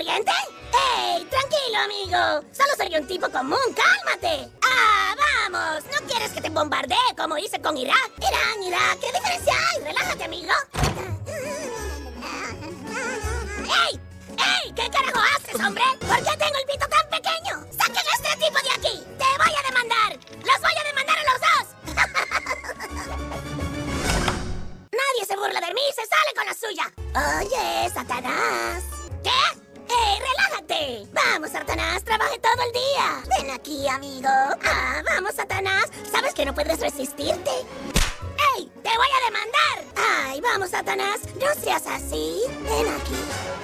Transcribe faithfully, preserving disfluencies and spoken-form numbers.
corriente? ¡Ey, tranquilo, amigo! Solo soy un tipo común, ¡cálmate! ¡Ah, vamos! ¿No quieres que te bombardee como hice con Irak? Irán, Irak, ¿qué diferencia hay? ¡Relájate, amigo! ¡Ey! ¡Ey! ¿Qué carajo haces, hombre? ¿Por qué tengo el pito tan pequeño? ¡Saquen a este tipo de aquí! ¡Te voy a demandar! ¡Los voy a demandar a los dos! Nadie se burla de mí, se sale con la suya. Oye, Satanás. ¿Qué? ¡Ey, relájate! Vamos, Satanás, trabaje todo el día. Ven aquí, amigo. Ah, vamos, Satanás. ¿Sabes que no puedes resistirte? ¡Ey! ¡Te voy a demandar! ¡Ay, vamos, Satanás! No seas así. Ven aquí.